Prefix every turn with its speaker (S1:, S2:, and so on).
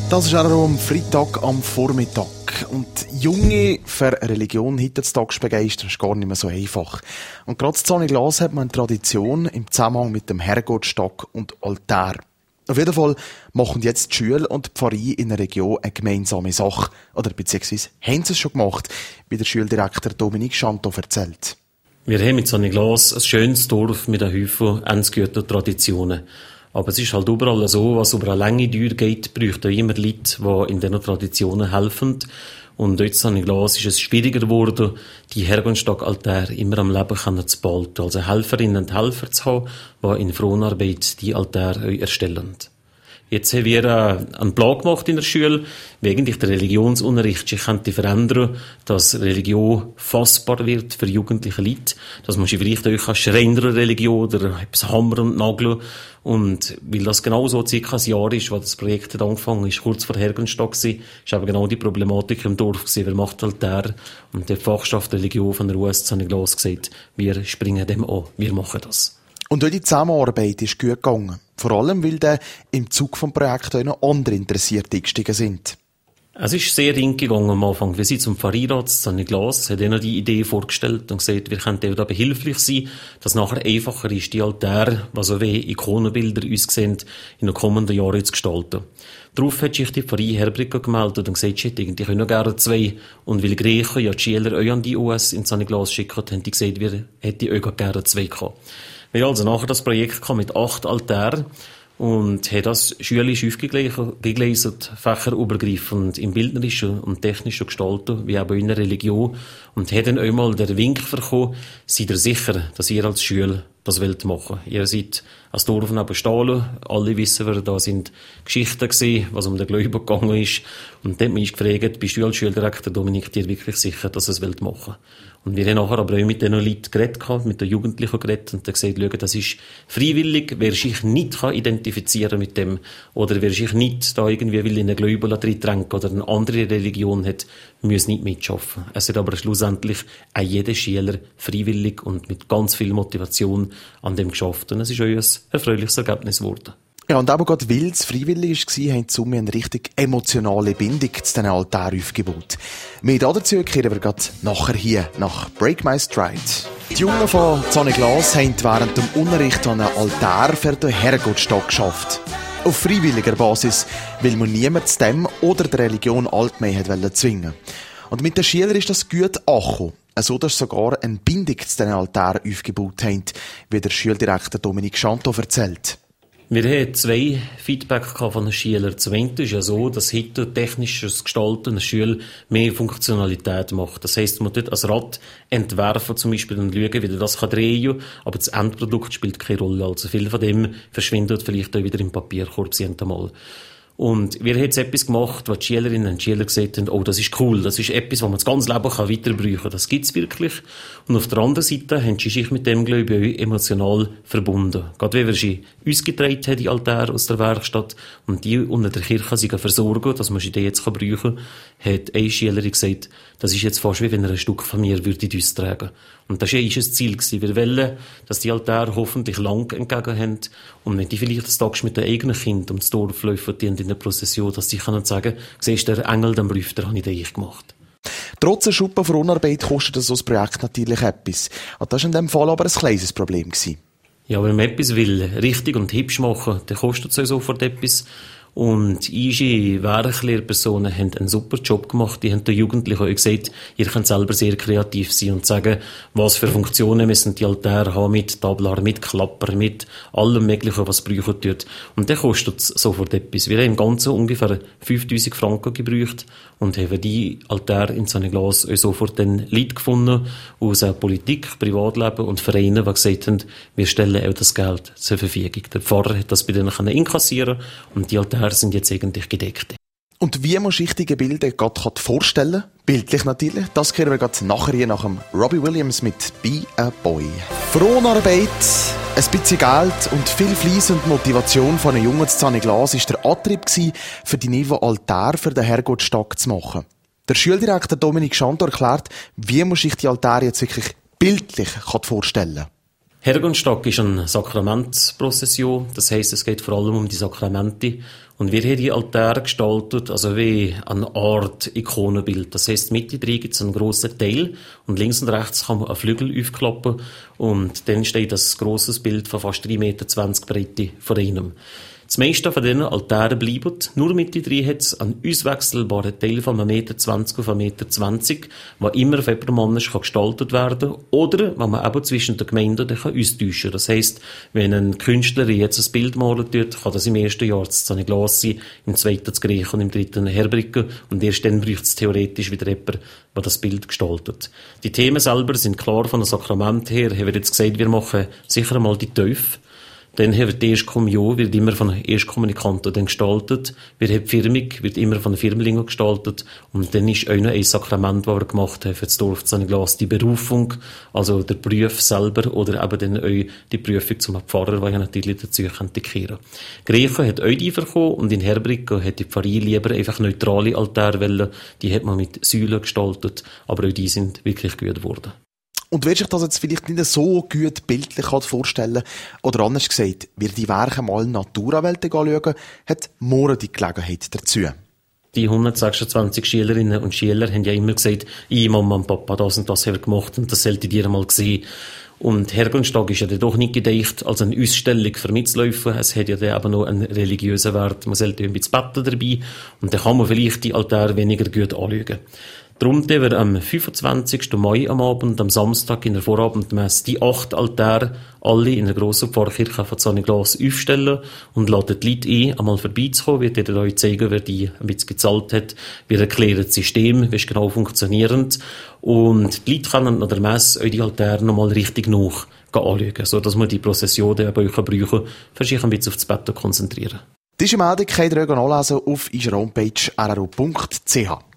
S1: Das ist auch am Freitag am Vormittag. Und Junge für Religion heutzutage zu begeistern, ist gar nicht mehr so einfach. Und gerade in Zonneglas hat man eine Tradition im Zusammenhang mit dem Herrgottstock und Altar. Auf jeden Fall machen jetzt die Schule und die Pfarrei in der Region eine gemeinsame Sache. Oder beziehungsweise haben sie es schon gemacht, wie der Schuldirektor Dominik Schanto erzählt.
S2: Wir haben mit Zonneglas ein schönes Dorf mit einem Haufen ernstgehörter Traditionen. Aber es ist halt überall so, was über eine lange Dauer geht, bräuchte auch immer Leute, die in diesen Traditionen helfen. Und dort in Glas ist es schwieriger geworden, die Herrgottstock-Altäre immer am Leben zu behalten. Also Helferinnen und Helfer zu haben, die in Fronarbeit die Altäre erstellen. Jetzt haben wir einen Plan gemacht in der Schule, wie eigentlich der Religionsunterricht sich könnte verändern, dass Religion fassbar wird für jugendliche Leute, dass man sich vielleicht auch schreiner Religion oder etwas Hammer und Nageln. Und weil das genau so circa ein Jahr ist, wo das Projekt hat angefangen ist, kurz vor Herrgottstock war, ist aber genau die Problematik im Dorf gewesen. Wer macht Altäre? Und die Fachschaft Religion von der US hat Glas gesagt, wir springen dem an, wir machen das.
S1: Und auch die Zusammenarbeit ist gut gegangen. Vor allem, weil dann im Zug vom Projekt auch noch andere Interessierte eingestiegen sind.
S2: Es ist sehr eng gegangen am Anfang. Wir sind zum Pfarreirat Zonneglas, hat ihnen die Idee vorgestellt und gesagt, wir könnten da behilflich sein, dass nachher einfacher ist, die Altäre, was so wie Ikonenbilder uns sehen, in den kommenden Jahren zu gestalten. Darauf hat sich die Pfarrei Herbrigger gemeldet und gesagt, sie hätten eigentlich noch gerne 2. Und weil Griechen ja die Schüler auch an die US in Zonneglas schicken, haben die gesagt, wir hätten auch gerne 2 gehabt. Wir haben also nachher das Projekt mit 8 Altären und haben das schulisch aufgegleist, fächerübergreifend im bildnerischen und technischen Gestalten, wie auch in der Religion. Und haben dann einmal den Wink bekommen, seid ihr sicher, dass ihr als Schule das wollt machen. Ihr seid als Dorf neben Stahlen, alle wissen wir, da sind Geschichten gewesen, was um den Glauben gegangen ist. Und dann hat mich gefragt, bist du als Schuldirektor Dominik dir wirklich sicher, dass ihr es wollt machen? Und wir haben nachher aber auch mit den Leuten geredet, mit den Jugendlichen geredet und dann gesagt, schau, das ist freiwillig, wer sich nicht identifizieren mit dem oder wer sich nicht da irgendwie will in einen Glauben reintränken oder eine andere Religion hat, muss nicht mitschaffen. Es hat aber schlussendlich auch jeder Schüler freiwillig und mit ganz viel Motivation an dem geschafft. Und es ist auch ein erfreuliches Ergebnis geworden.
S1: Ja, und aber gerade weil es freiwillig war, haben die Summe eine richtig emotionale Bindung zu diesen Altären aufgebaut. Mehr dazu kehren wir gerade nachher hier, nach Break My Stride. Die Jungen von Zonneglas haben während dem Unterricht an einem Altar für den Herrgottstock geschafft. Auf freiwilliger Basis, weil man niemand zu dem oder der Religion allgemein hat zwingen. Und mit den Schülern ist das gut angekommen. So dass sogar eine Bindung zu diesen Altären aufgebaut haben, wie der Schuldirektor Dominik Schanto erzählt.
S2: Wir hatten 2 Feedback von den Schülern. Zum einen ist ja so, dass heute technisches Gestalten einer Schule mehr Funktionalität macht. Das heisst, man tut ein Rad entwerfen zum Beispiel und schauen, wie das drehen kann, aber das Endprodukt spielt keine Rolle. Also viel von dem verschwindet vielleicht auch wieder im Papierkorb einmal. Und wir haben jetzt etwas gemacht, was die Schülerinnen und Schüler gesagt haben, oh, das ist cool, das ist etwas, was man das ganze Leben weiter brauchen kann. Das gibt's wirklich. Und auf der anderen Seite haben sie sich mit dem, glaube ich, emotional verbunden. Gerade wie wir sie uns getragen haben, die Altäre aus der Werkstatt, und die unter der Kirche sich versorgen, dass man sie die jetzt brauchen kann, hat eine Schülerin gesagt, das ist jetzt fast wie wenn er ein Stück von mir würde uns tragen. Und das war ein Ziel gewesen. Wir wollen, dass die Altäre hoffentlich lang entgegen haben. Und wenn die vielleicht das Tag mit den eigenen Kindern ums Dorf laufen, die in der Prozession, dass sie können sagen, siehst du, der Engel, den Brief, den habe ich gemacht.
S1: Trotz der Schuppen für Unarbeit kostet so ein Projekt natürlich etwas. Und das war in diesem Fall aber ein kleines Problem gewesen.
S2: Ja, wenn man etwas will, richtig und hübsch machen, dann kostet es sofort etwas. Und unsere Werklehrpersonen haben einen super Job gemacht. Die haben den Jugendlichen auch gesagt, ihr könnt selber sehr kreativ sein und sagen, was für Funktionen müssen die Altäre haben, mit Tablar, mit Klapper, mit allem Möglichen, was brauchen tut. Und dann kostet es sofort etwas. Wir haben im Ganzen ungefähr 5'000 Franken gebraucht und haben die Altäre in Zonneglas sofort dann Leute gefunden aus Politik, Privatleben und Vereinen, die gesagt haben, wir stellen auch das Geld zur Verfügung. Der Pfarrer hat das bei denen inkassieren und die Altäre sind jetzt eigentlich gedeckt.
S1: Und wie man sich die Gebilde gerade vorstellen kann, bildlich natürlich, das kehren wir gerade nachher hier nach dem Robbie Williams mit «Be a Boy». Fronarbeit, ein bisschen Geld und viel Fleiss und Motivation von einem Jungen zu Zonneglas war der Antrieb für die Niveau Altar für den Herrgottstock zu machen. Der Schuldirektor Dominik Schanto erklärt, wie man sich die Altäre jetzt wirklich bildlich vorstellen kann.
S2: Herrgottstock ist eine Sakramentsprozession. Das heisst, es geht vor allem um die Sakramente. Und wir haben die Altäre gestaltet, also wie eine Art Ikonenbild. Das heisst, Mitte drin gibt es einen grossen Teil und links und rechts kann man einen Flügel aufklappen und dann steht das grosses Bild von fast 3,20 Meter Breite vor einem. Das meiste von diesen Altären bleiben. Nur Mitte drin hat es einen auswechselbaren Teil von 1,20 Meter auf 1,20 Meter, der immer auf jemanden gestaltet werden kann. Oder, wenn man eben zwischen den Gemeinden austauschen kann. Das heisst, wenn ein Künstler jetzt ein Bild malen tut, kann das im ersten Jahr das Zonneglas sein, im zweiten das Griechen und im dritten Herbrücken. Und erst dann braucht es theoretisch wieder jemanden, der das Bild gestaltet. Die Themen selber sind klar von dem Sakrament her. Haben wir jetzt gesagt, wir machen sicher einmal die Teufel. Dann wird die Erstkommunion wird immer von den Erstkommunikanten dann gestaltet. Die Firmung wird immer von den Firmlingen gestaltet. Und dann ist auch noch ein Sakrament, das wir gemacht haben für das Dorf Zonneglas, die Berufung, also der Beruf selber oder eben dann auch die Prüfung zum Pfarrer, die ja natürlich dazu kehren. Griechen hat auch die bekommen und in Herbrücken hat die Pfarrer lieber einfach neutrale Altäre wollen. Die hat man mit Säulen gestaltet, aber auch die sind wirklich gut geworden.
S1: Und wer sich das jetzt vielleicht nicht so gut bildlich vorstellen kann, oder anders gesagt, wer die Werke mal in Naturwelten schauen, hat morgen die Gelegenheit dazu.
S2: Die 126 Schülerinnen und Schüler haben ja immer gesagt, ich, Mama und Papa, das und das haben wir gemacht und das solltet ihr mal sehen. Und Herrgotttag ist ja dann doch nicht gedacht als eine Ausstellung für Mitläufer. Es hat ja dann eben noch einen religiösen Wert. Man sollte ein bisschen beten dabei und dann kann man vielleicht die Altäre weniger gut anschauen. Darum werden wir am 25. Mai am Abend, am Samstag in der Vorabendmesse, die 8 Altäre alle in der grossen Pfarrkirche von Zonneglas aufstellen und laden die Leute ein, einmal vorbeizukommen. Wir werden euch zeigen, wer die ein bisschen gezahlt hat. Wir erklären das System, wie es genau funktioniert. Und die Leute können an der Messe auch die Altäre nochmal richtig nach anschauen, sodass wir die Prozession bei euch brauchen, für sich ein bisschen auf das Bett konzentrieren.
S1: Diese Meldung könnt ihr nachlesen auf unserer Homepage rro.ch.